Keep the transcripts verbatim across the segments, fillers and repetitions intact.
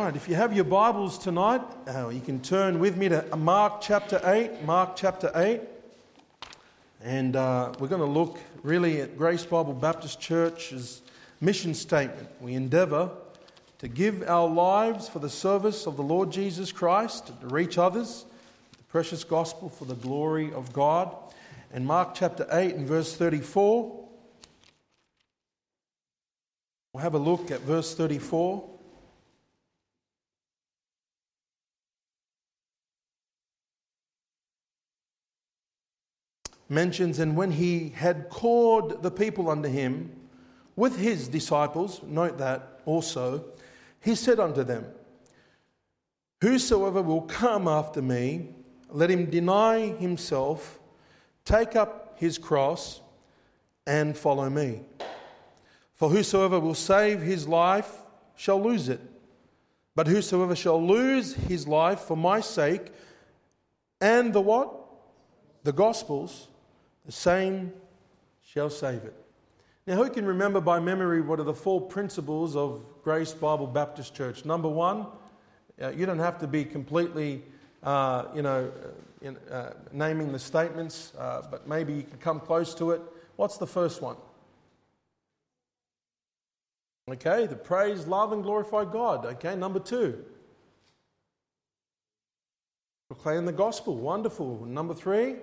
right, if you have your Bibles tonight, uh, you can turn with me to Mark chapter eight. Mark chapter eight. And uh, we're going to look really at Grace Bible Baptist Church's mission statement. We endeavour to give our lives for the service of the Lord Jesus Christ, to reach others, the precious gospel for the glory of God. And Mark chapter eight and verse thirty-four. We'll have a look at verse thirty-four. Mentions, and when he had called the people unto him with his disciples, note that also, he said unto them, whosoever will come after me, let him deny himself, take up his cross, and follow me. For whosoever will save his life shall lose it. But whosoever shall lose his life for my sake and the what? The Gospel's, the same shall save it. Now, who can remember by memory what are the four principles of Grace Bible Baptist Church? Number one, uh, you don't have to be completely, uh, you know, uh, in, uh, naming the statements, uh, but maybe you can come close to it. What's the first one? Okay, the praise, love, and glorify God. Okay, number two, proclaim the gospel. Wonderful. Number three,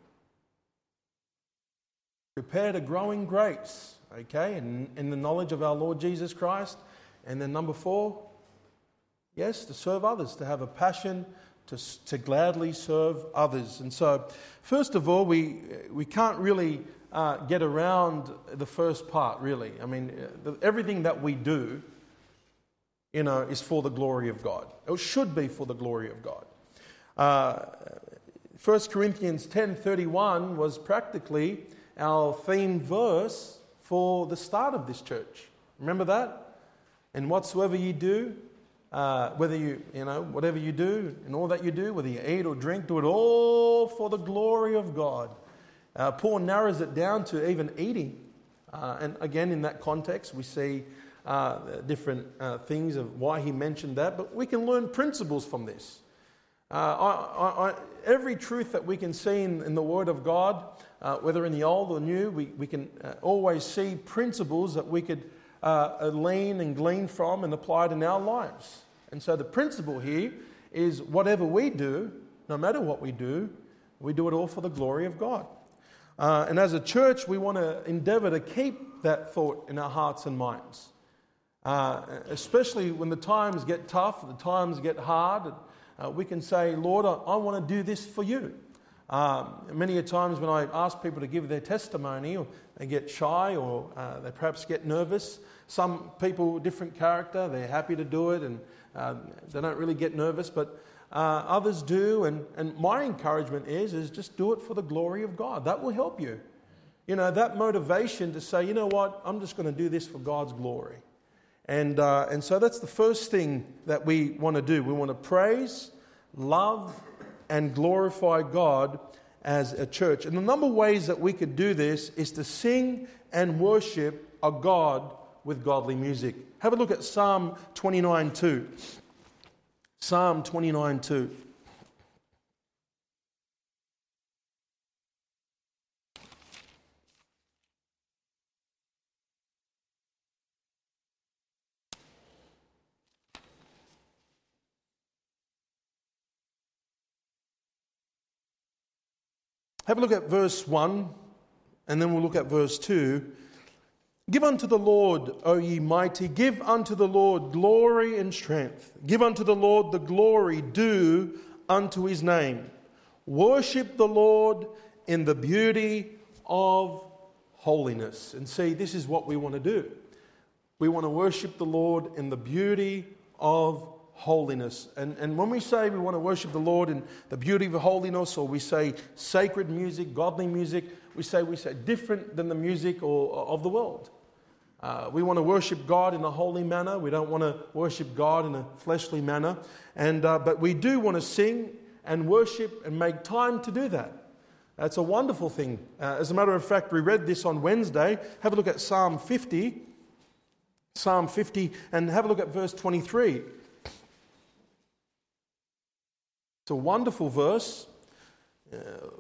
prepare to grow in grace, okay, in, in the knowledge of our Lord Jesus Christ. And then number four, yes, to serve others, to have a passion to, to gladly serve others. And so, first of all, we we can't really uh, get around the first part, really. I mean, the, everything that we do, you know, is for the glory of God. It should be for the glory of God. Uh, First Corinthians ten thirty-one was practically our theme verse for the start of this church. Remember that? And whatsoever you do, uh, whether you, you know, whatever you do, and all that you do, whether you eat or drink, do it all for the glory of God. Uh, Paul narrows it down to even eating. Uh, and again, in that context, we see uh, different uh, things of why he mentioned that. But we can learn principles from this. Uh, I, I, I, every truth that we can see in, in the Word of God, uh, whether in the Old or New, we, we can uh, always see principles that we could uh, lean and glean from and apply it in our lives. And so the principle here is whatever we do, no matter what we do, we do it all for the glory of God. Uh, and as a church, we want to endeavour to keep that thought in our hearts and minds. Uh, especially when the times get tough, the times get hard, Uh, we can say, Lord, I, I want to do this for you. Um, many a times when I ask people to give their testimony, or they get shy, or uh, they perhaps get nervous. Some people, different character, they're happy to do it, and uh, they don't really get nervous, but uh, others do. And, and my encouragement is, is just do it for the glory of God. That will help you. You know, that motivation to say, you know what, I'm just going to do this for God's glory. And uh, and so that's the first thing that we want to do. We want to praise, love, and glorify God as a church. And the number of ways that we could do this is to sing and worship a God with godly music. Have a look at Psalm twenty-nine two. Psalm twenty-nine two. Have a look at verse one, and then we'll look at verse two. Give unto the Lord, O ye mighty, give unto the Lord glory and strength. Give unto the Lord the glory due unto his name. Worship the Lord in the beauty of holiness. And see, this is what we want to do. We want to worship the Lord in the beauty of holiness. And, and when we say we want to worship the Lord in the beauty of holiness, or we say sacred music, godly music, we say we say different than the music or, of the world. Uh, we want to worship God in a holy manner. We don't want to worship God in a fleshly manner. And uh, but we do want to sing and worship and make time to do that. That's a wonderful thing. Uh, as a matter of fact, we read this on Wednesday. Have a look at Psalm fifty. Psalm fifty, and have a look at verse twenty-three. It's a wonderful verse. Uh,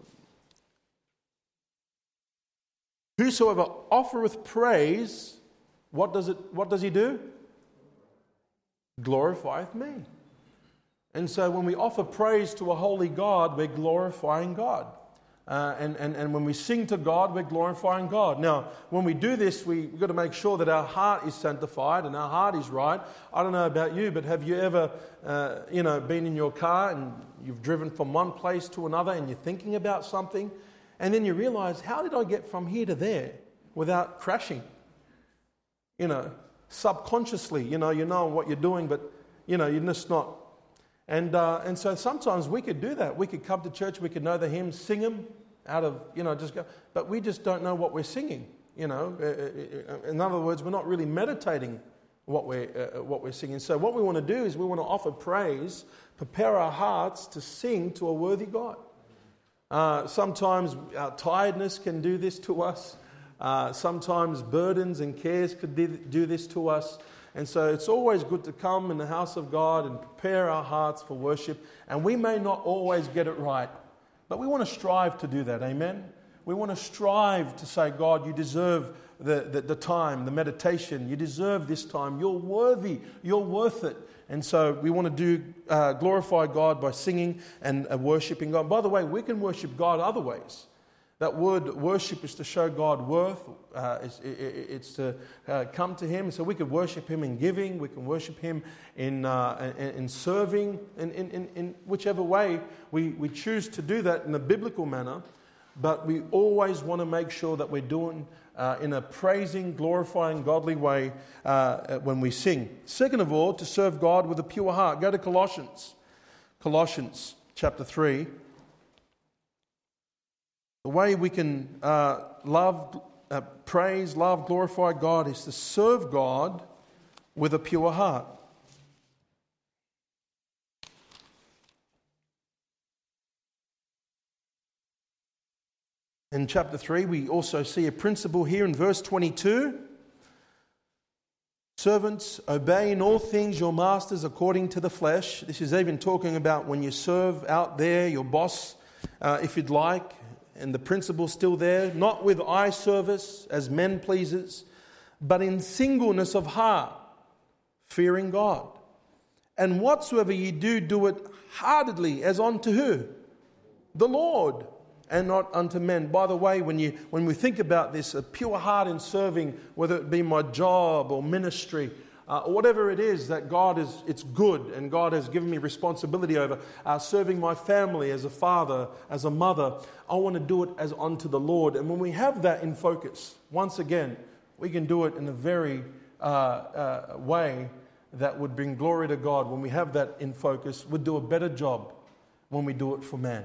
Whosoever offereth praise, what does it? What does he do? Glorifieth me. And so when we offer praise to a holy God, we're glorifying God. Uh, and, and, and when we sing to God, we're glorifying God. Now, when we do this, we, we've got to make sure that our heart is sanctified and our heart is right. I don't know about you, but have you ever, uh, you know, been in your car and you've driven from one place to another and you're thinking about something, and then you realize, how did I get from here to there without crashing? You know, subconsciously, you know, you know what you're doing, but, you know, you're just not. And uh, and so sometimes we could do that. We could come to church, we could know the hymns, sing them out of, you know, just go. But we just don't know what we're singing, you know. In other words, we're not really meditating what we're, uh, what we're singing. So what we want to do is we want to offer praise, prepare our hearts to sing to a worthy God. Uh, sometimes our tiredness can do this to us. Uh, sometimes burdens and cares could do this to us. And so it's always good to come in the house of God and prepare our hearts for worship. And we may not always get it right, but we want to strive to do that. Amen? We want to strive to say, God, you deserve the, the, the time, the meditation. You deserve this time. You're worthy. You're worth it. And so we want to do uh, glorify God by singing and uh, worshiping God. By the way, we can worship God other ways. That word worship is to show God worth. Uh, it's, it, it's to uh, come to Him. So we could worship Him in giving. We can worship Him in uh, in, in serving. In, in, in whichever way we, we choose to do that in a biblical manner. But we always want to make sure that we're doing uh, in a praising, glorifying, godly way uh, when we sing. Second of all, to serve God with a pure heart. Go to Colossians. Colossians chapter three. The way we can uh, love, uh, praise, love, glorify God is to serve God with a pure heart. In chapter three, we also see a principle here in verse twenty-two. Servants, obey in all things your masters according to the flesh. This is even talking about when you serve out there, your boss, uh, if you'd like. And the principle's still there, not with eye service as men pleasers, but in singleness of heart, fearing God. And whatsoever ye do, do it heartedly, as unto who? The Lord, and not unto men. By the way, when you when we think about this, a pure heart in serving, whether it be my job or ministry, Uh, whatever it is that God is, it's good and God has given me responsibility over, uh, serving my family as a father, as a mother, I want to do it as unto the Lord. And when we have that in focus, once again, we can do it in a very uh, uh, way that would bring glory to God. When we have that in focus, we'd do a better job when we do it for man.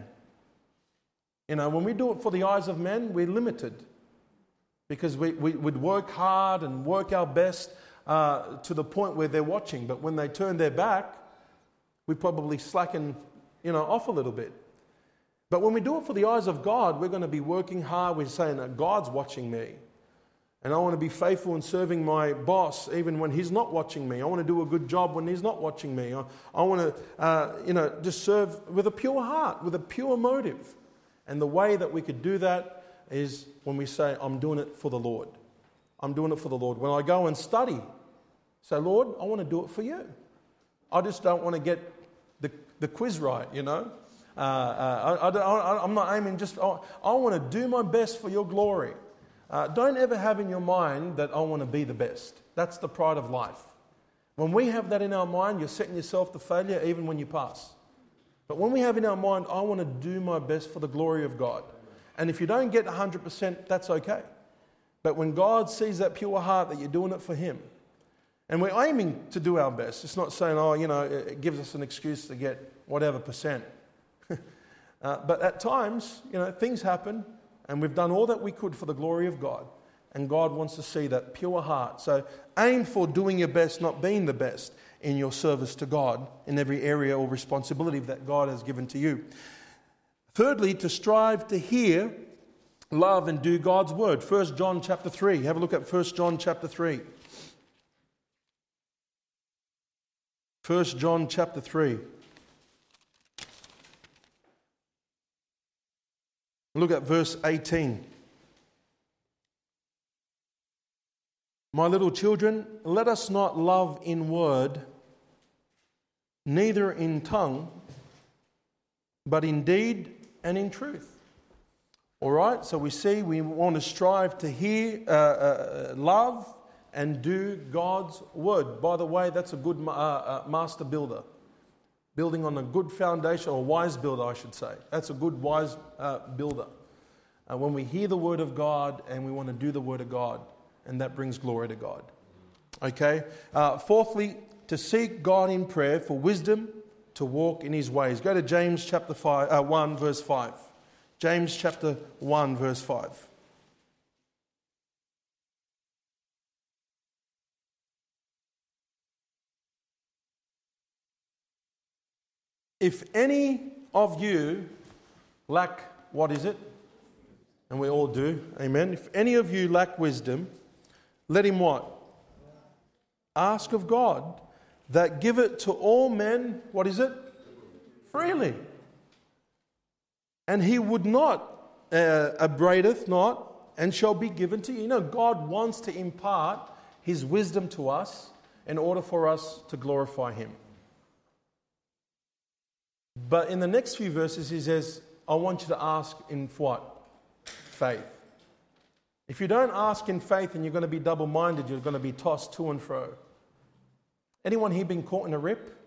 You know, when we do it for the eyes of men, we're limited because we, we would work hard and work our best Uh, to the point where they're watching, but when they turn their back, we probably slacken, you know, off a little bit. But when we do it for the eyes of God, we're going to be working hard. We're saying that God's watching me, and I want to be faithful in serving my boss even when he's not watching me. I want to do a good job when he's not watching me. I, I want to, uh, you know, just serve with a pure heart, with a pure motive. And the way that we could do that is when we say, "I'm doing it for the Lord." I'm doing it for the Lord. When I go and study, say, Lord, I want to do it for you. I just don't want to get the, the quiz right, you know. Uh, uh, I, I, I'm not aiming just, I, I want to do my best for your glory. Uh, don't ever have in your mind that I want to be the best. That's the pride of life. When we have that in our mind, you're setting yourself to failure even when you pass. But when we have in our mind, I want to do my best for the glory of God. And if you don't get one hundred percent, that's okay. But when God sees that pure heart that you're doing it for Him, and we're aiming to do our best, it's not saying, oh, you know, it gives us an excuse to get whatever percent. uh, but at times, you know, things happen, and we've done all that we could for the glory of God, and God wants to see that pure heart. So aim for doing your best, not being the best in your service to God in every area or responsibility that God has given to you. Thirdly, to strive to hear, love and do God's word. First John chapter three. Have a look at First John chapter three. First John chapter three. Look at verse eighteen. My little children, let us not love in word, neither in tongue, but in deed and in truth. All right, so we see we want to strive to hear, uh, uh, love, and do God's word. By the way, that's a good uh, uh, master builder. Building on a good foundation, or wise builder, I should say. That's a good wise uh, builder. Uh, when we hear the word of God and we want to do the word of God, and that brings glory to God. Okay. Uh, fourthly, to seek God in prayer for wisdom to walk in His ways. Go to James chapter five, uh, one, verse five. James chapter one, verse five. If any of you lack, what is it? And we all do, amen. If any of you lack wisdom, let him what? Ask of God, that give it to all men, what is it? Freely. And He would not, uh, abradeth not, and shall be given to you. You know, God wants to impart His wisdom to us in order for us to glorify Him. But in the next few verses, He says, I want you to ask in what? Faith. If you don't ask in faith and you're going to be double-minded, you're going to be tossed to and fro. Anyone here been caught in a rip?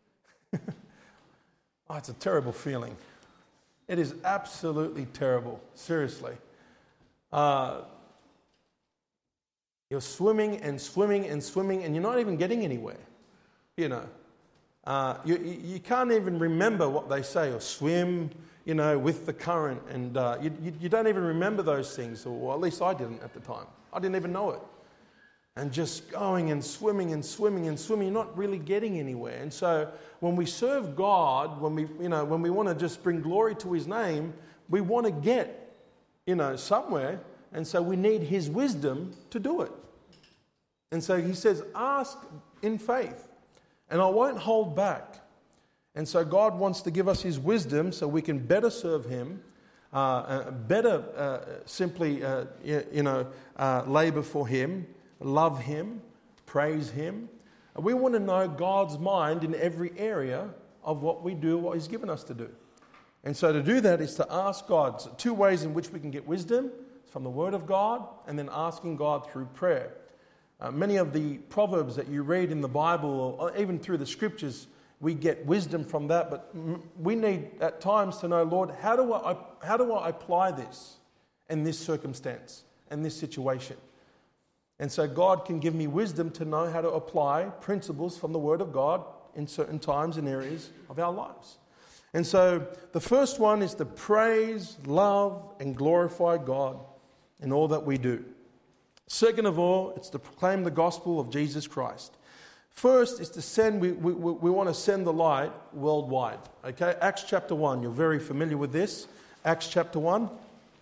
Oh, it's a terrible feeling. It is absolutely terrible. Seriously. Uh, you're swimming and swimming and swimming and you're not even getting anywhere. You know. Uh, you, you can't even remember what they say, or swim, you know, with the current, and uh, you, you, you don't even remember those things, or at least I didn't at the time. I didn't even know it. And just going and swimming and swimming and swimming, you're not really getting anywhere. And so when we serve God, when we, you know, when we want to just bring glory to His name, we want to get, you know, somewhere, and so we need His wisdom to do it. And so He says, ask in faith. And I won't hold back. And so God wants to give us His wisdom so we can better serve Him, uh, uh, better uh, simply, uh, you, you know, uh, labor for Him, love Him, praise Him. And we want to know God's mind in every area of what we do, what He's given us to do. And so to do that is to ask God. So two ways in which we can get wisdom, from the Word of God, and then asking God through prayer. Uh, many of the proverbs that you read in the Bible, or even through the Scriptures, we get wisdom from that. But we need at times to know, Lord, how do I how do I apply this in this circumstance, in this situation? And so God can give me wisdom to know how to apply principles from the Word of God in certain times and areas of our lives. And so the first one is to praise, love, and glorify God in all that we do. Second of all, it's to proclaim the gospel of Jesus Christ. First is to send, we, we, we want to send the light worldwide. Okay, Acts chapter one, you're very familiar with this. Acts chapter one.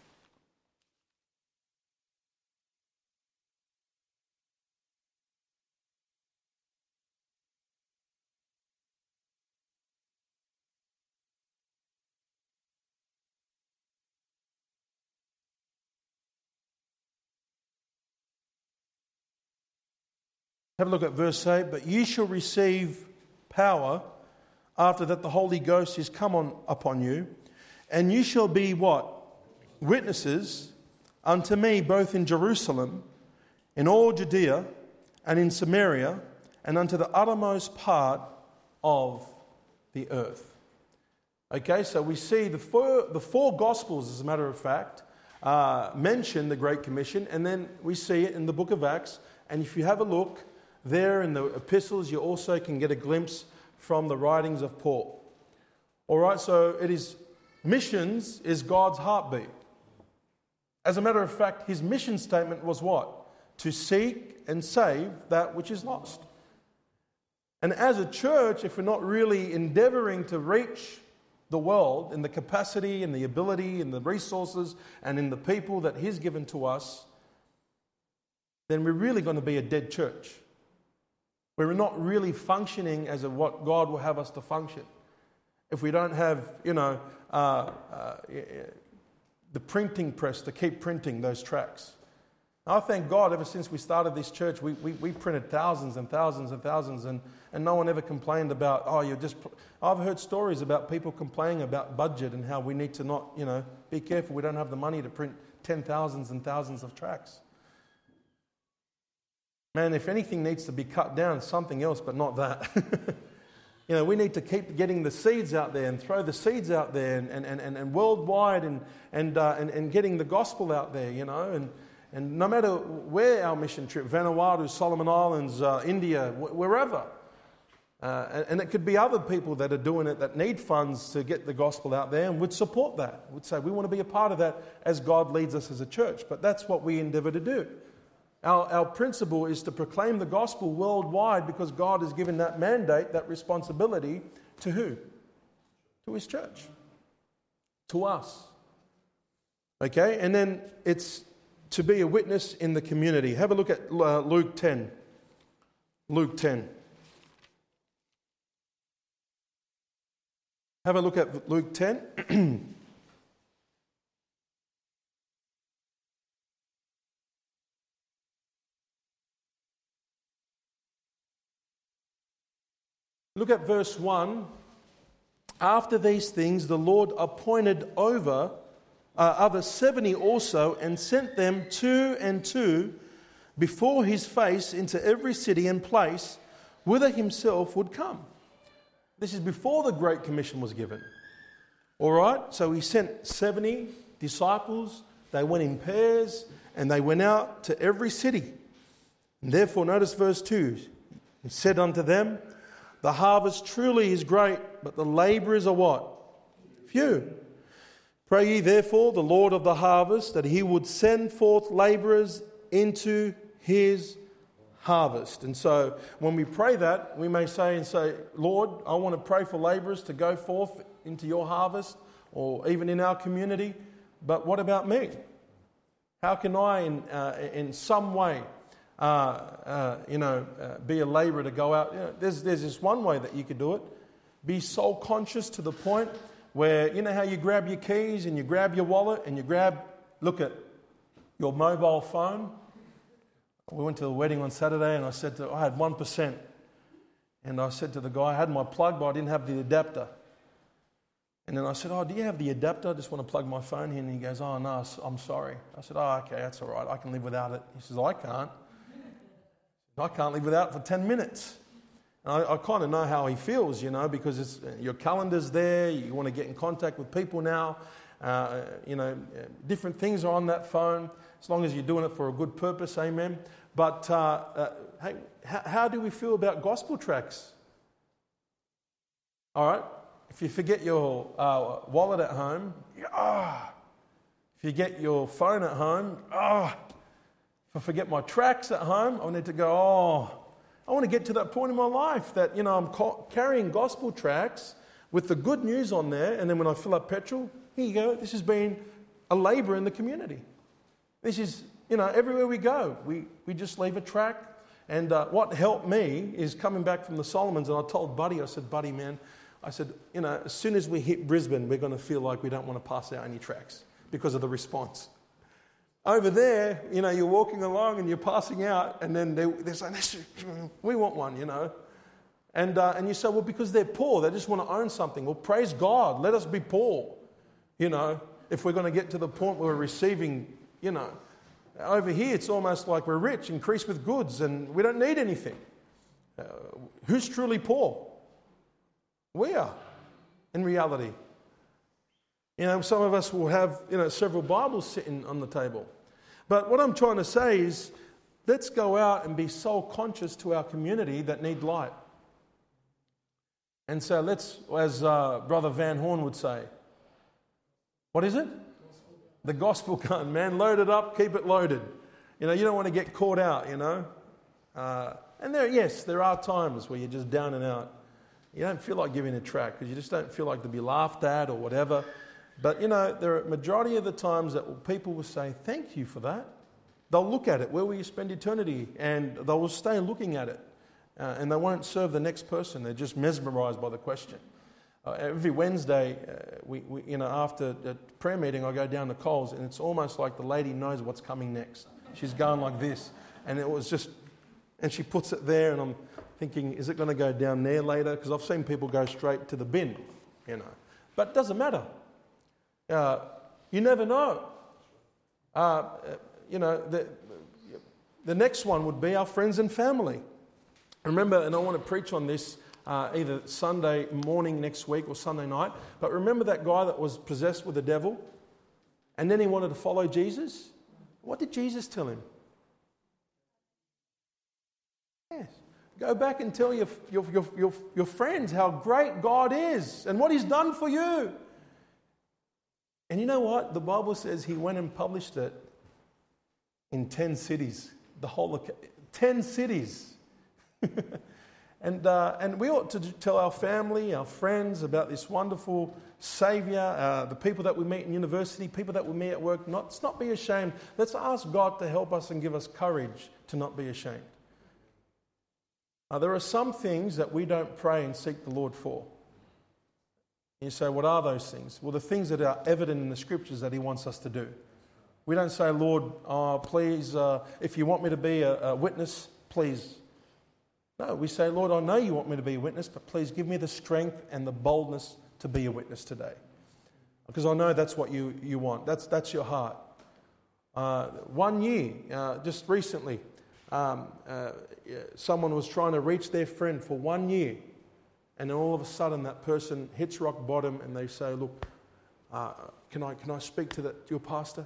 Have a look at verse eight. But ye shall receive power after that the Holy Ghost is come on upon you, and you shall be what? Witnesses unto me both in Jerusalem, in all Judea, and in Samaria, and unto the uttermost part of the earth. Okay, so we see the four, the four Gospels, as a matter of fact, uh, mention the Great Commission, and then we see it in the book of Acts. And if you have a look, there in the epistles, you also can get a glimpse from the writings of Paul. All right, so it is, missions is God's heartbeat. As a matter of fact, His mission statement was what? To seek and save that which is lost. And as a church, if we're not really endeavoring to reach the world in the capacity and the ability and the resources and in the people that He's given to us, then we're really going to be a dead church. We're not really functioning as a, what God will have us to function. If we don't have, you know, uh, uh, the printing press to keep printing those tracts. I thank God ever since we started this church, we, we, we printed thousands and thousands and thousands, and, and no one ever complained about, oh, you're just... Pr-. I've heard stories about people complaining about budget and how we need to not, you know, be careful, we don't have the money to print ten thousands and thousands of tracts. Man, if anything needs to be cut down, something else, but not that. You know, we need to keep getting the seeds out there and throw the seeds out there and, and, and, and worldwide and, and, uh, and, and getting the gospel out there, you know, and And no matter where our mission trip, Vanuatu, Solomon Islands, uh, India, wh- wherever, uh, and, and it could be other people that are doing it that need funds to get the gospel out there and would support that, would say we want to be a part of that as God leads us as a church. But that's what we endeavour to do. Our, our principle is to proclaim the gospel worldwide because God has given that mandate, that responsibility to who? To His church. To us. Okay, and then it's to be a witness in the community. Have a look at uh, Luke ten. Luke ten. Have a look at Luke ten. Look at verse one. After these things, the Lord appointed over Uh, other seventy also, and sent them two and two before his face into every city and place whither himself would come. This is before the Great Commission was given. All right, so he sent seventy disciples. They went in pairs and they went out to every city. And therefore, notice verse two. He said unto them, the harvest truly is great, but the labourers are what? Few. Pray ye therefore the Lord of the harvest that he would send forth labourers into his harvest. And so when we pray that, we may say and say, Lord, I want to pray for labourers to go forth into your harvest or even in our community. But what about me? How can I in, uh, in some way, uh, uh, you know, uh, be a labourer to go out? You know, there's, there's this one way that you could do it. Be soul conscious to the point where, you know how you grab your keys and you grab your wallet and you grab, look at your mobile phone. We went to a wedding on Saturday and I said to, I had one percent. And I said to the guy, I had my plug, but I didn't have the adapter. And then I said, oh, do you have the adapter? I just want to plug my phone in. And he goes, oh, no, I'm sorry. I said, oh, okay, that's all right. I can live without it. He says, I can't. I can't live without it for ten minutes. I, I kind of know how he feels, you know, because it's, your calendar's there, you want to get in contact with people now, uh, you know, different things are on that phone, as long as you're doing it for a good purpose, amen. But, uh, uh, hey, how, how do we feel about gospel tracts? All right, if you forget your uh, wallet at home, ah, oh. If you get your phone at home, ah, oh. If I forget my tracts at home, I need to go, oh, I want to get to that point in my life that, you know, I'm ca- carrying gospel tracts with the good news on there, and then when I fill up petrol, here you go, this has been a labour in the community. This is, you know, everywhere we go, we, we just leave a tract. And uh, what helped me is coming back from the Solomons, and I told Buddy, I said, Buddy, man, I said, you know, as soon as we hit Brisbane, we're going to feel like we don't want to pass out any tracts because of the response. Over there, you know, you're walking along and you're passing out, and then they, they're saying, we want one, you know. And uh, and you say, well, because they're poor, they just want to own something. Well, praise God, let us be poor, you know, if we're going to get to the point where we're receiving, you know. Over here, it's almost like we're rich, increased with goods, and we don't need anything. Uh, who's truly poor? We are, in reality. You know, some of us will have, you know, several Bibles sitting on the table. But what I'm trying to say is, let's go out and be soul conscious to our community that need light. And so let's, as uh, Brother Van Horn would say, what is it? The gospel gun, man. Load it up, keep it loaded. You know, you don't want to get caught out, you know. Uh, and there, yes, there are times where you're just down and out. You don't feel like giving a tract because you just don't feel like to be laughed at or whatever. But, you know, there are a majority of the times that people will say, thank you for that. They'll look at it. Where will you spend eternity? And they will stay looking at it. Uh, and they won't serve the next person. They're just mesmerized by the question. Uh, every Wednesday, uh, we, we, you know, after the prayer meeting, I go down to Coles, and it's almost like the lady knows what's coming next. She's going like this, and it was just, and she puts it there, and I'm thinking, is it going to go down there later? Because I've seen people go straight to the bin, you know. But it doesn't matter. Uh, you never know. Uh, you know, the, the next one would be our friends and family. Remember, and I want to preach on this uh, either Sunday morning next week or Sunday night, but remember that guy that was possessed with the devil and then he wanted to follow Jesus? What did Jesus tell him? Yes. Go back and tell your, your, your, your, your friends how great God is and what He's done for you. And you know what? The Bible says he went and published it in ten cities. The whole of ten cities. and uh, and we ought to tell our family, our friends about this wonderful Saviour, uh, the people that we meet in university, people that we meet at work. Not, let's not be ashamed. Let's ask God to help us and give us courage to not be ashamed. Uh, there are some things that we don't pray and seek the Lord for. You say, what are those things? Well, the things that are evident in the Scriptures that He wants us to do. We don't say, Lord, oh, please, uh, if you want me to be a, a witness, please. No, we say, Lord, I know you want me to be a witness, but please give me the strength and the boldness to be a witness today. Because I know that's what you, you want. That's, that's your heart. Uh, one year, uh, just recently, um, uh, someone was trying to reach their friend for one year. And then all of a sudden that person hits rock bottom and they say, look, uh, can I can I speak to, the, to your pastor?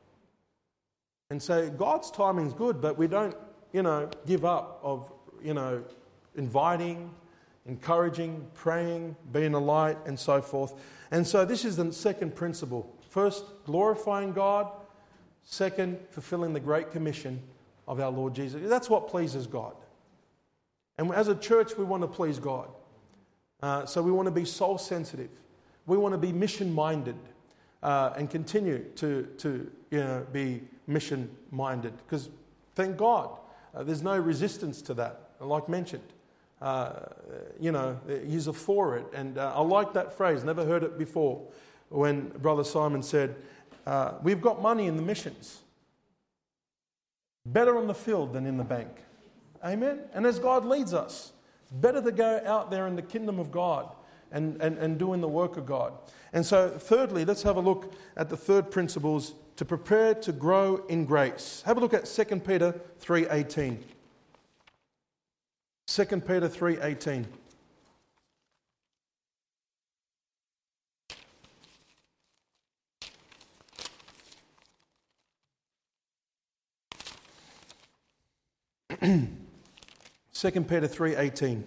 And so God's timing's good, but we don't, you know, give up of, you know, inviting, encouraging, praying, being a light, and so forth. And so this is the second principle. First, glorifying God. Second, fulfilling the Great Commission of our Lord Jesus. That's what pleases God. And as a church, we want to please God. Uh, so we want to be soul sensitive. We want to be mission minded uh, and continue to, to you know, be mission minded. Because thank God, uh, there's no resistance to that. Like mentioned, uh, you know, He's for it. And uh, I like that phrase. Never heard it before. When Brother Simon said, uh, "We've got money in the missions. Better on the field than in the bank." Amen. And as God leads us. Better to go out there in the kingdom of God and, and, and doing the work of God. And so thirdly, let's have a look at the third principles to prepare to grow in grace. Have a look at Second Peter three eighteen. Second Peter three eighteen. Second Peter three eighteen.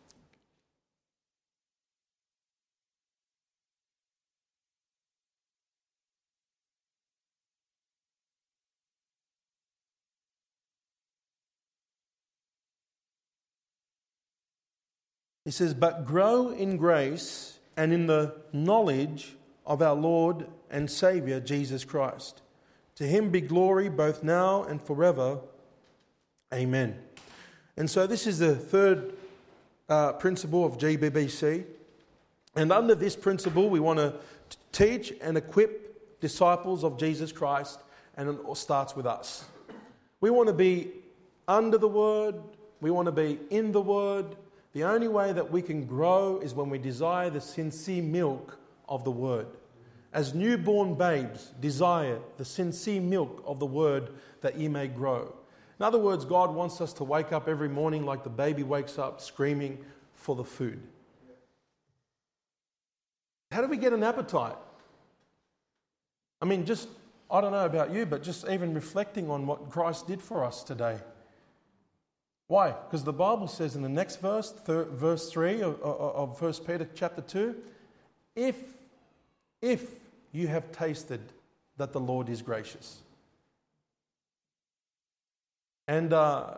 He says, "But grow in grace and in the knowledge of our Lord and Saviour Jesus Christ. To Him be glory both now and forever. Amen." And so this is the third uh, principle of G B B C. And under this principle, we want to teach and equip disciples of Jesus Christ, and it all starts with us. We want to be under the Word. We want to be in the Word. The only way that we can grow is when we desire the sincere milk of the Word. As newborn babes desire the sincere milk of the Word that ye may grow. In other words, God wants us to wake up every morning like the baby wakes up screaming for the food. How do we get an appetite? I mean, just, I don't know about you, but just even reflecting on what Christ did for us today. Why? Because the Bible says in the next verse, thir- verse three of, of, of First Peter chapter two, if, if you have tasted that the Lord is gracious. And uh,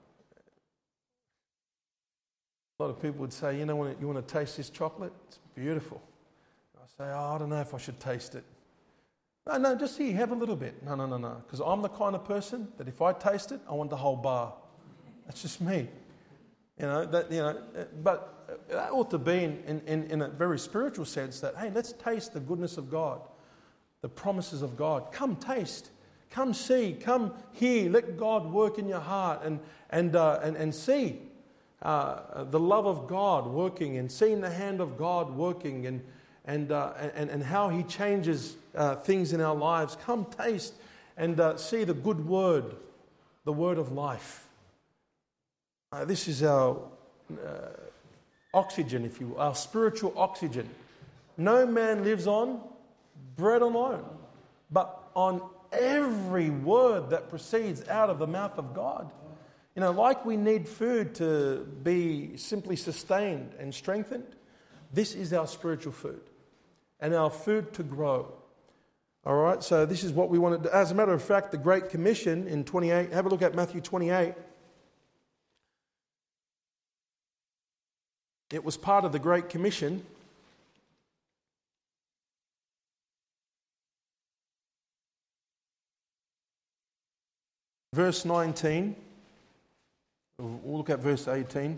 a lot of people would say, you know, you want to taste this chocolate? It's beautiful. I say, oh, I don't know if I should taste it. No, no, just here, have a little bit. No, no, no, no. Because I'm the kind of person that if I taste it, I want the whole bar. That's just me. You know, that, you know, but that ought to be in, in, in a very spiritual sense that, hey, let's taste the goodness of God, the promises of God. Come taste, come see, come hear, let God work in your heart and, and, uh, and, and see uh, the love of God working and seeing the hand of God working and, and, uh, and, and how He changes uh, things in our lives. Come taste and uh, see the good word, the word of life. Uh, this is our uh, oxygen, if you will, our spiritual oxygen. No man lives on bread alone, but on every word that proceeds out of the mouth of God. You know, like we need food to be simply sustained and strengthened, this is our spiritual food and our food to grow. All right, so this is what we want to do. As a matter of fact, the Great Commission in twenty-eight, have a look at Matthew twenty-eight. It was part of the Great Commission. Verse nineteen. We'll look at verse eighteen.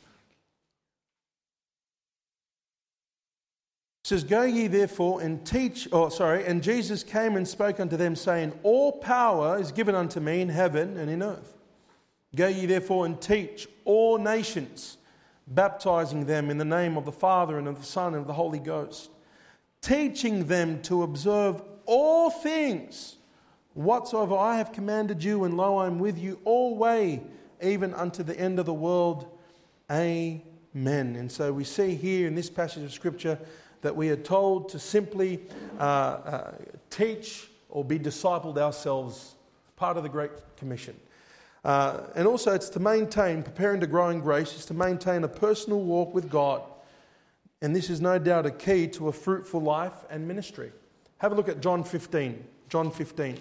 It says, "Go ye therefore and teach," oh sorry, and Jesus came and spoke unto them, saying, "All power is given unto me in heaven and in earth. Go ye therefore and teach all nations, baptizing them in the name of the Father and of the Son and of the Holy Ghost, teaching them to observe all things whatsoever I have commanded you, and lo, I am with you always, even unto the end of the world. Amen." And so we see here in this passage of Scripture that we are told to simply uh, uh, teach or be discipled ourselves, part of the Great Commission. Uh, and also it's to maintain, preparing to grow in grace, is to maintain a personal walk with God. And this is no doubt a key to a fruitful life and ministry. Have a look at John fifteen. John fifteen.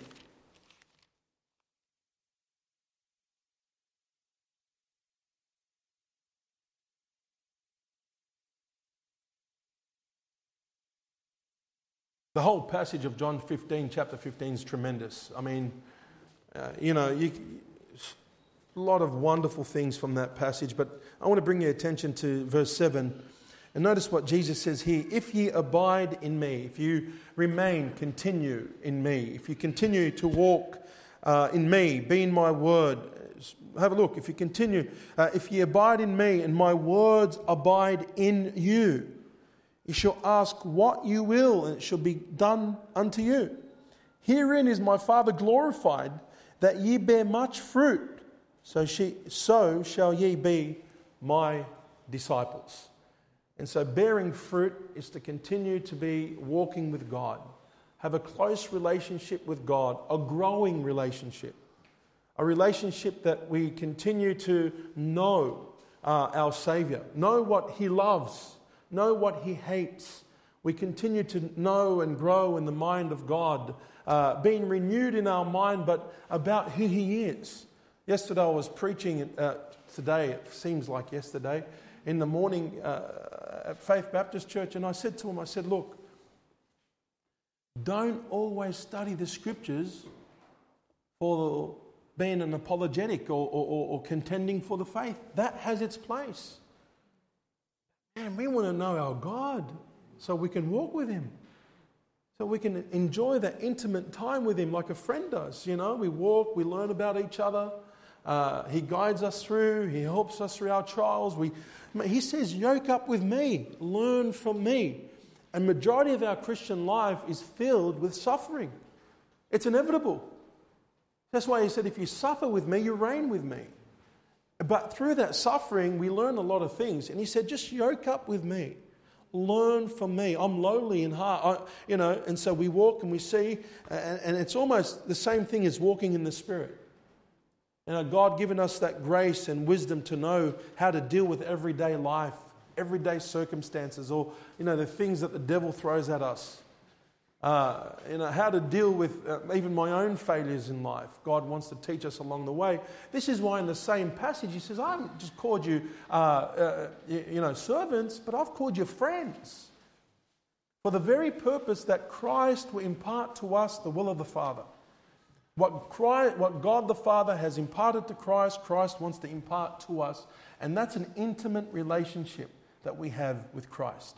The whole passage of John fifteen, chapter fifteen, is tremendous. I mean, uh, you know, you, a lot of wonderful things from that passage, but I want to bring your attention to verse seven. And notice what Jesus says here: "If ye abide in me," if you remain, continue in me, if you continue to walk uh, in me, be in my word. Have a look. If you continue, uh, if ye abide in me and my words abide in you, you shall ask what you will, and it shall be done unto you. Herein is my Father glorified, that ye bear much fruit, so, she, so shall ye be my disciples. And so bearing fruit is to continue to be walking with God, have a close relationship with God, a growing relationship, a relationship that we continue to know uh, our Saviour, know what He loves, know what He hates. We continue to know and grow in the mind of God, uh, being renewed in our mind, but about who He is. Yesterday I was preaching, uh, today it seems like yesterday, in the morning uh, at Faith Baptist Church, and I said to him, I said, look, don't always study the Scriptures for being an apologetic or, or, or contending for the faith. That has its place. Man, we want to know our God so we can walk with Him, so we can enjoy that intimate time with Him like a friend does. You know, we walk, we learn about each other. Uh, he guides us through. He helps us through our trials. We, he says, yoke up with me, learn from me. And majority of our Christian life is filled with suffering. It's inevitable. That's why He said, if you suffer with me, you reign with me. But through that suffering, we learn a lot of things. And He said, just yoke up with me. Learn from me. I'm lowly in heart. I, you know, and so we walk and we see, and, and it's almost the same thing as walking in the Spirit. You know, God given us that grace and wisdom to know how to deal with everyday life, everyday circumstances, or, you know, the things that the devil throws at us. Uh, you know, how to deal with uh, even my own failures in life. God wants to teach us along the way. This is why in the same passage He says, I haven't just called you, uh, uh, you, you know, servants, but I've called you friends. For the very purpose that Christ will impart to us the will of the Father. What, Christ, what God the Father has imparted to Christ, Christ wants to impart to us. And that's an intimate relationship that we have with Christ.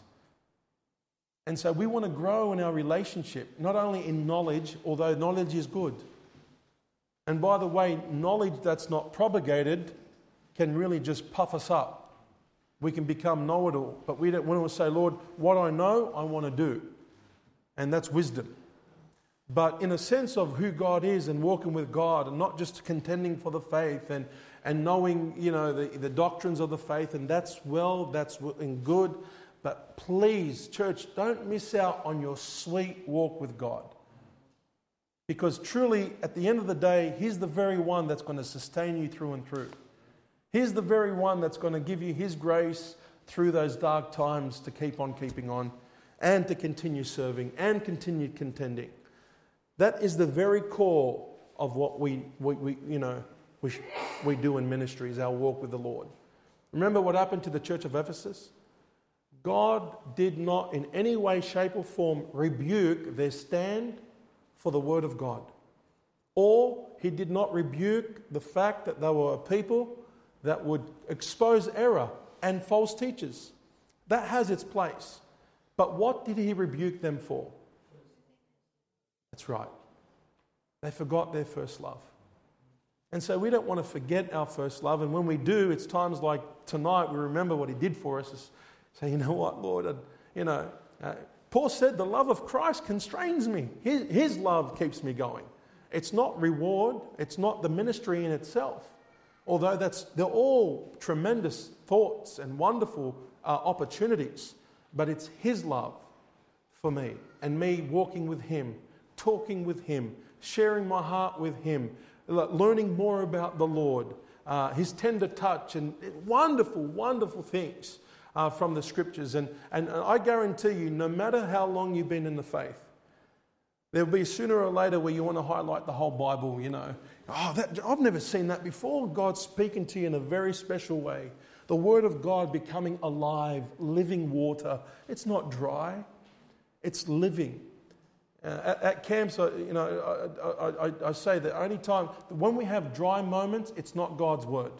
And so we want to grow in our relationship, not only in knowledge, although knowledge is good. And by the way, knowledge that's not propagated can really just puff us up. We can become know-it-all. But we don't want to say, Lord, what I know, I want to do. And that's wisdom. But in a sense of who God is and walking with God and not just contending for the faith and, and knowing, you know, the, the doctrines of the faith, and that's well, that's good. But please, church, don't miss out on your sweet walk with God. Because truly, at the end of the day, He's the very one that's going to sustain you through and through. He's the very one that's going to give you His grace through those dark times to keep on keeping on and to continue serving and continue contending. That is the very core of what we, we, we you know, we, we do in ministry, is our walk with the Lord. Remember what happened to the church of Ephesus? God did not in any way, shape or form rebuke their stand for the Word of God. Or He did not rebuke the fact that they were a people that would expose error and false teachers. That has its place. But what did He rebuke them for? That's right. They forgot their first love. And so we don't want to forget our first love. And when we do, it's times like tonight we remember what He did for us. Say, you know what, Lord, I, you know, uh, Paul said the love of Christ constrains me. His, his love keeps me going. It's not reward. It's not the ministry in itself. Although that's they're all tremendous thoughts and wonderful uh, opportunities. But it's His love for me and me walking with Him, talking with Him, sharing my heart with Him, learning more about the Lord, uh, His tender touch, and wonderful, wonderful things uh, from the Scriptures. And, and I guarantee you, no matter how long you've been in the faith, there'll be sooner or later where you want to highlight the whole Bible, you know. Oh, that, I've never seen that before. God speaking to you in a very special way. The Word of God becoming alive, living water. It's not dry. It's living. Uh, at, at camps, uh, you know, I, I, I say that only time, when we have dry moments, it's not God's Word.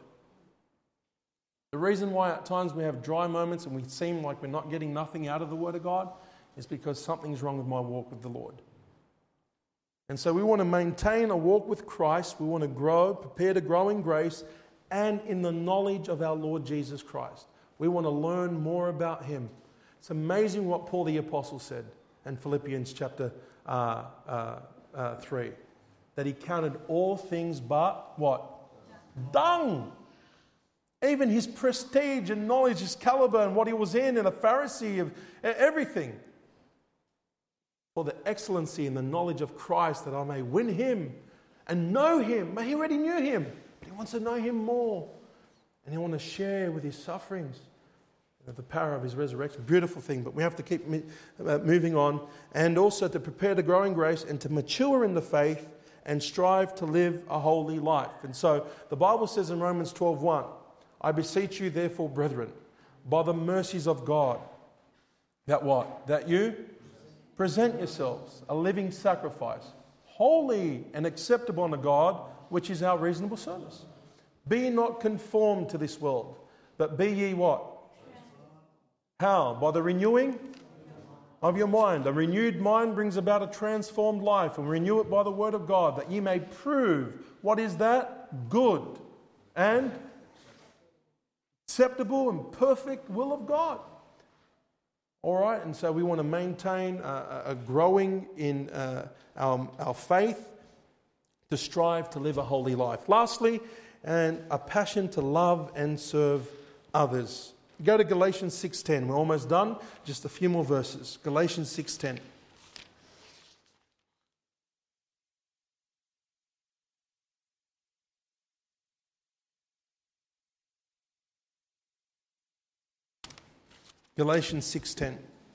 The reason why at times we have dry moments and we seem like we're not getting nothing out of the Word of God is because something's wrong with my walk with the Lord. And so we want to maintain a walk with Christ. We want to grow, prepare to grow in grace and in the knowledge of our Lord Jesus Christ. We want to learn more about Him. It's amazing what Paul the Apostle said in Philippians chapter uh, uh, uh, three. That he counted all things but what? Dung. Even his prestige and knowledge, his caliber and what he was in and a Pharisee of everything. For the excellency and the knowledge of Christ, that I may win Him and know Him. He already knew Him, but he wants to know Him more. And he wants to share with His sufferings the power of His resurrection. Beautiful thing, but we have to keep moving on. And also to prepare to grow in grace and to mature in the faith and strive to live a holy life. And so the Bible says in Romans twelve one, I beseech you therefore, brethren, by the mercies of God, that what? That you present yourselves a living sacrifice, holy and acceptable unto God, which is our reasonable service. Be not conformed to this world, but be ye what? How? By the renewing of your mind. A renewed mind brings about a transformed life, and renew it by the word of God, that ye may prove what is that good and acceptable and perfect will of God. All right, and so we want to maintain a, a growing in uh, our, our faith, to strive to live a holy life. Lastly, and a passion to love and serve others. Go to Galatians six ten. We're almost done. Just a few more verses. Galatians six ten. Galatians six ten.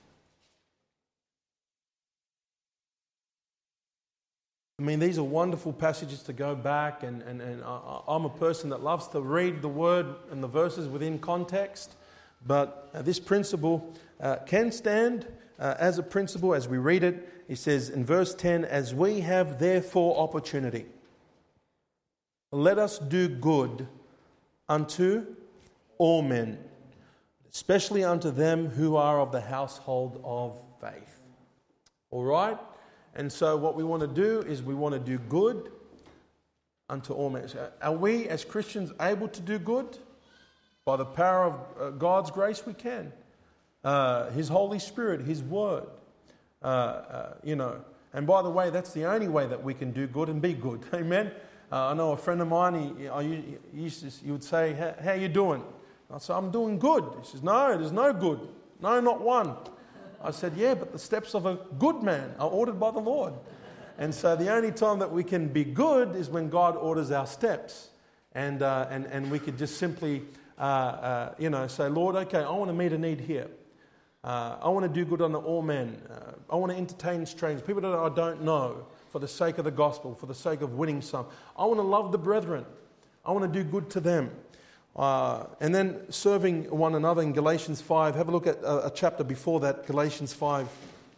I mean, these are wonderful passages to go back, and, and, and I'm a person that loves to read the word and the verses within context, but uh, this principle uh, can stand uh, as a principle as we read it. He says in verse ten, as we have therefore opportunity. let us do good unto all men, especially unto them who are of the household of faith. All right? And so what we want to do is we want to do good unto all men. Are we as Christians able to do good? By the power of uh, God's grace, we can. Uh, His Holy Spirit, His Word. Uh, uh, you know. And by the way, that's the only way that we can do good and be good. Amen? Uh, I know a friend of mine, he, I used to, he would say, how you doing? I said, I'm doing good. He says, no, there's no good. No, not one. I said, yeah, but the steps of a good man are ordered by the Lord. And so the only time that we can be good is when God orders our steps. And uh, and, and we could just simply, uh, uh, you know, say, Lord, okay, I want to meet a need here. Uh, I want to do good unto all men. Uh, I want to entertain strangers, people that I don't know, for the sake of the gospel, for the sake of winning some. I want to love the brethren. I want to do good to them. Uh, and then serving one another in Galatians five. Have a look at a, a chapter before that, Galatians five.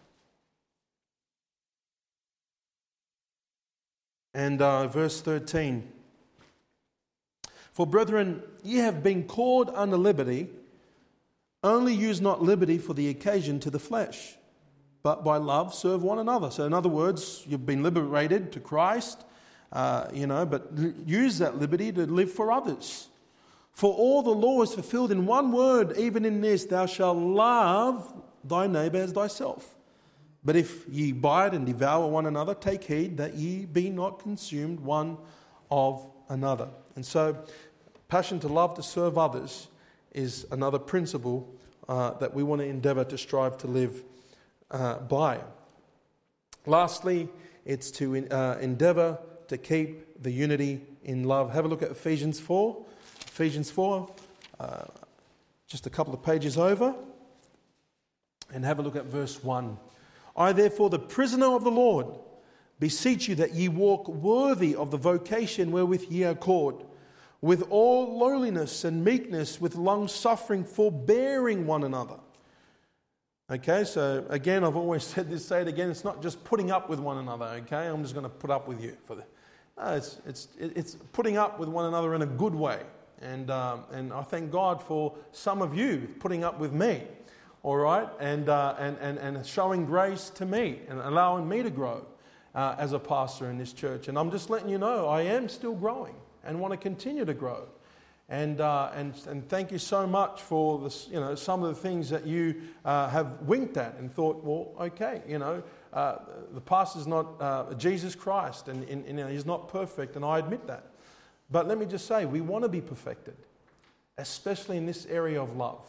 And uh, verse thirteen. For brethren, ye have been called unto liberty, only use not liberty for the occasion to the flesh, but by love serve one another. So in other words, you've been liberated to Christ, uh, you know, but use that liberty to live for others. For all the law is fulfilled in one word, even in this, thou shalt love thy neighbour as thyself. But if ye bite and devour one another, take heed that ye be not consumed one of another. And so, passion to love, to serve others is another principle uh, that we want to endeavour to strive to live uh, by. Lastly, it's to uh, endeavour to keep the unity in love. Have a look at Ephesians four. Ephesians four, uh, just a couple of pages over, and have a look at verse one. I therefore, the prisoner of the Lord, beseech you that ye walk worthy of the vocation wherewith ye are called, with all lowliness and meekness, with long suffering, forbearing one another. Okay, so again, I've always said this, say it again, it's not just putting up with one another, okay? I'm just going to put up with you. for the. No, it's, it's, it's putting up with one another in a good way. And um, and I thank God for some of you putting up with me, all right, and uh, and and and showing grace to me and allowing me to grow uh, as a pastor in this church. And I'm just letting you know I am still growing and want to continue to grow. And uh, and and thank you so much for this. You know, some of the things that you uh, have winked at and thought, well, okay, you know, uh, the pastor's not uh, Jesus Christ, and, and, and he's not perfect, and I admit that. But let me just say, we want to be perfected, especially in this area of love.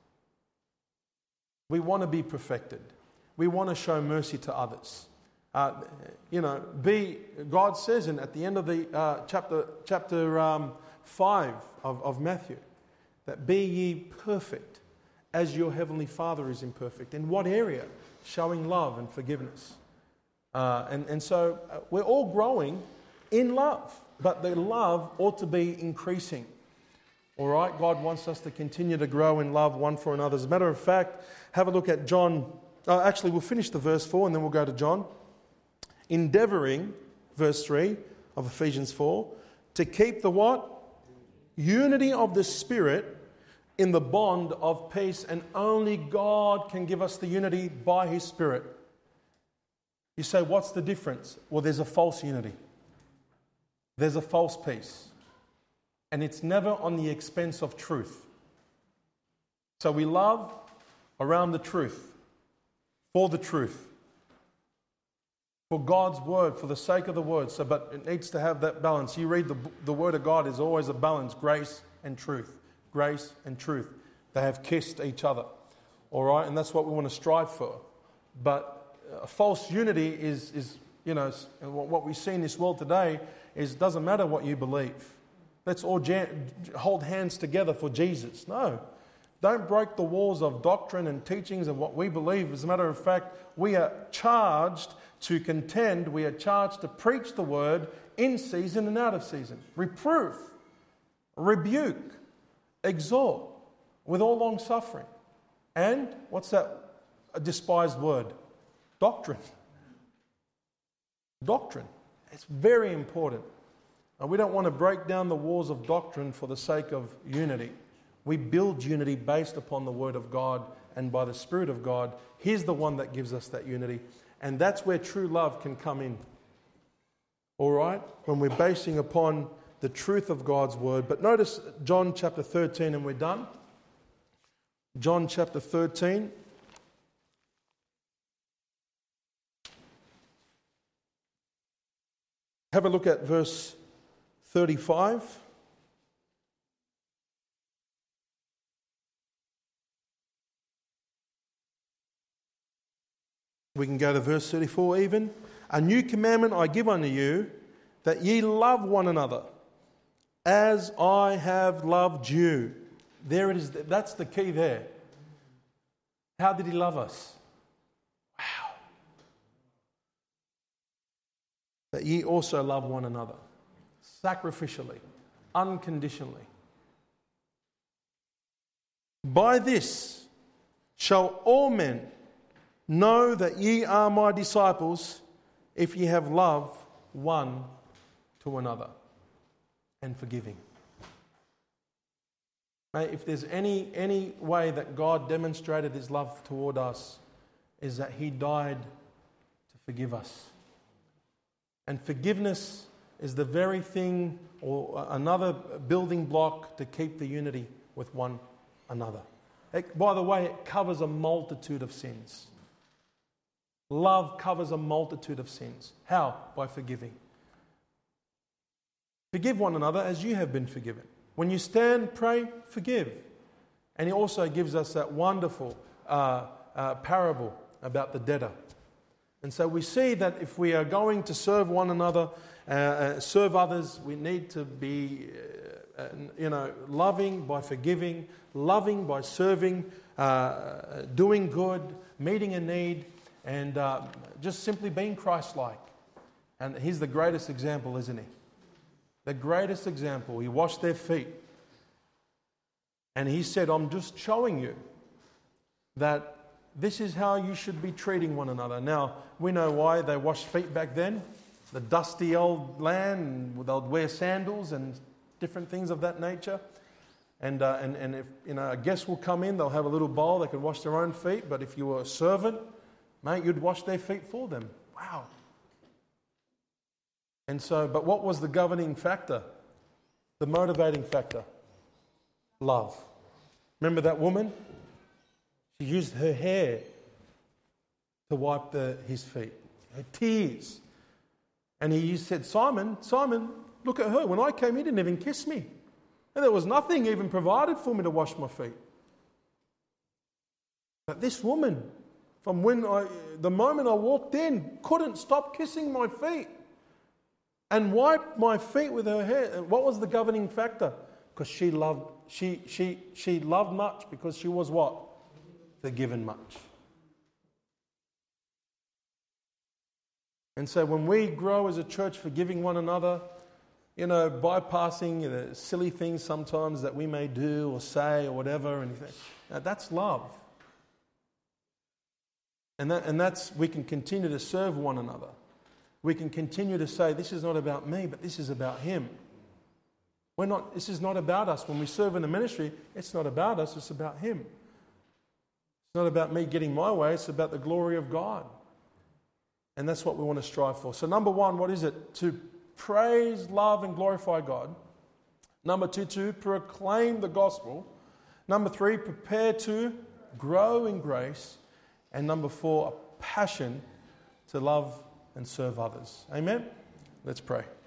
We want to be perfected. We want to show mercy to others. Uh, you know, be God says in at the end of the uh, chapter chapter um, five of, of Matthew, that be ye perfect, as your heavenly Father is imperfect. In what area? Showing love and forgiveness. Uh, and and so uh, we're all growing in love. But the love ought to be increasing. All right? God wants us to continue to grow in love one for another. As a matter of fact, have a look at John. Oh, actually, we'll finish the verse four and then we'll go to John. Endeavouring, verse three of Ephesians four, to keep the what? Unity of the Spirit in the bond of peace. And only God can give us the unity by His Spirit. You say, what's the difference? Well, there's a false unity. There's a false peace. And it's never on the expense of truth. So we love around the truth, for the truth, for God's word, for the sake of the word. So, but it needs to have that balance. You read the, the word of God is always a balance, grace and truth. Grace and truth. They have kissed each other. All right? And that's what we want to strive for. But a false unity is, is you know, what we see in this world today is it doesn't matter what you believe. Let's all jam, hold hands together for Jesus. No. Don't break the walls of doctrine and teachings of what we believe. As a matter of fact, we are charged to contend. We are charged to preach the word in season and out of season. Reproof, rebuke, exhort with all long suffering. And what's that? A despised word? Doctrine. Doctrine. It's very important. And we don't want to break down the walls of doctrine for the sake of unity. We build unity based upon the Word of God and by the Spirit of God. He's the one that gives us that unity. And that's where true love can come in. All right? When we're basing upon the truth of God's Word. But notice John chapter thirteen, and we're done. John chapter thirteen. Have a look at verse thirty-five. We can go to verse thirty-four even. A new commandment I give unto you, that ye love one another, as I have loved you. There it is. That's the key there. How did he love us? Wow. That ye also love one another. Sacrificially. Unconditionally. By this shall all men know that ye are my disciples, if ye have love one to another. And forgiving. Mate, if there's any, any way that God demonstrated his love toward us, is that he died to forgive us. And forgiveness is the very thing, or another building block to keep the unity with one another. It, by the way, it covers a multitude of sins. Love covers a multitude of sins. How? By forgiving. Forgive one another as you have been forgiven. When you stand, pray, forgive. And he also gives us that wonderful uh, uh, parable about the debtor. And so we see that if we are going to serve one another, uh, uh, serve others, we need to be, uh, uh, you know, loving by forgiving, loving by serving, uh, doing good, meeting a need, and uh, just simply being Christ-like. And he's the greatest example, isn't he? The greatest example. He washed their feet. And he said, I'm just showing you that this is how you should be treating one another. Now, we know why they washed feet back then. The dusty old land, they'd wear sandals and different things of that nature. And, uh, and, and if you know, a guest will come in, they'll have a little bowl, they can wash their own feet. But if you were a servant, mate, you'd wash their feet for them. Wow. And so, but what was the governing factor? The motivating factor? Love. Remember that woman? She used her hair to wipe the, his feet. Her tears. And he said, Simon, Simon, look at her. When I came, he didn't even kiss me. And there was nothing even provided for me to wash my feet. But this woman, from when I, the moment I walked in, couldn't stop kissing my feet. And wiped my feet with her hair. And what was the governing factor? Because she loved, she, she, she loved much because she was what? Forgiven much. And so when we grow as a church forgiving one another, you know, bypassing the silly things sometimes that we may do or say or whatever, and now that's love. And that, and that's, we can continue to serve one another. We can continue to say, this is not about me, but this is about him. We're not, this is not about us. When we serve in the ministry, it's not about us, it's about him. It's not about me getting my way, it's about the glory of God. And that's what we want to strive for. So number one, what is it? To praise, love, and glorify God. Number two, to proclaim the gospel. Number three, prepare to grow in grace. And number four, a passion to love and serve others. Amen? Let's pray.